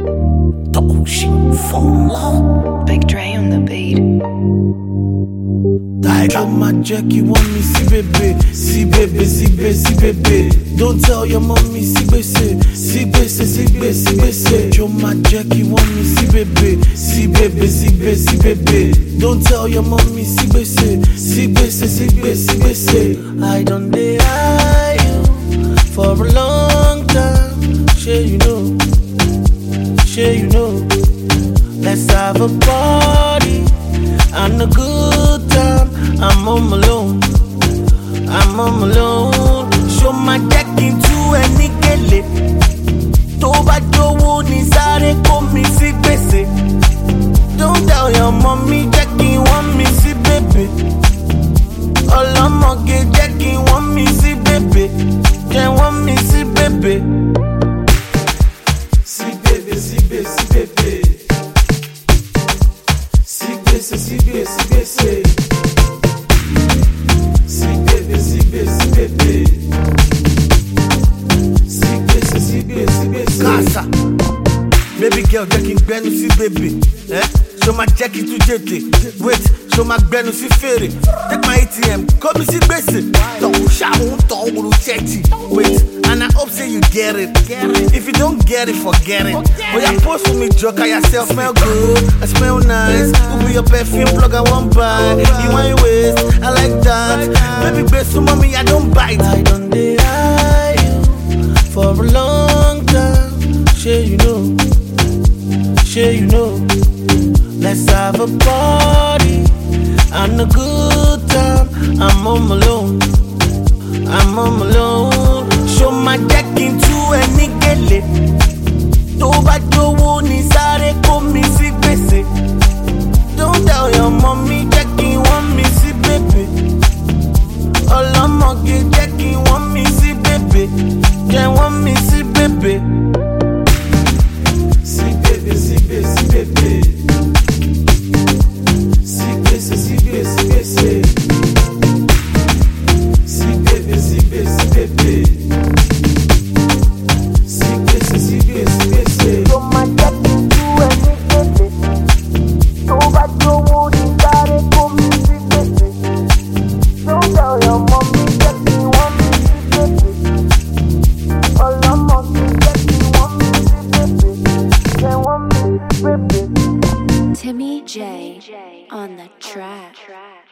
Big Dre on the beat. Tiger my Jackie want me see baby, see baby, see baby, see baby. Don't tell your mommy see baby, see baby, see baby, see baby. Joe my Jackie want me see baby, see baby, see baby, see baby. Don't tell your mommy see baby, see baby, see baby, see baby. I don't deny you for a long time. Sure you know, sure you know. Let's have a party and a good time. I'm on my own, I'm on my own. Show my Jackie to any gele. Tó bá jówó ní sáré kó mi sí gbèsè. Don't tell your mommy Jackie want me see baby. Ọlọ́mọge Jackie want me see baby. They want me see baby. See baby, see baby, see baby. See baby, see baby, see baby. See baby, see baby, see baby. See baby, see baby, see baby. Casa, baby girl Jackie gbẹ́nu sí baby. Show my Jackie to jete. Wait, show my gbẹ́nu sí fèrè. Take my ATM, call me sí gbèsè. Tọ̀hún ṣàwọn tọ̀hún ṣẹ́ẹ̀tì. Wait, and I hope say you get it. If you don't get it, forget it. Oh yeah, post for me, joker yourself. Smell good, I smell nice. Who be your perfume plug? I won't buy. You want your waist, I like that. Baby, best to mommy, I don't bite. I don't deny you for a long time. Sure you know, sure you know. Let's have a party and a good time. I'm on my own, I'm on my own. Show my Jackie to any gele. Tó bá jówó ní sáré kó mi sí gbèsè. Don't tell your mommy Jackie want me see baby. Ọlọ́mọge Jackie want me see baby. They want me see baby. See baby, see baby, see baby. See baby, see baby, see baby. See baby, see baby, see baby. See baby, see baby, see baby. Show my Jackie to any gele. Tó bá jówó ní sáré kó mi sí gbèsè. Don't tell your mommy Jackie want me see baby. Ọlọ́mọge Jackie want me see baby. They want me see baby. Timmy J on the track.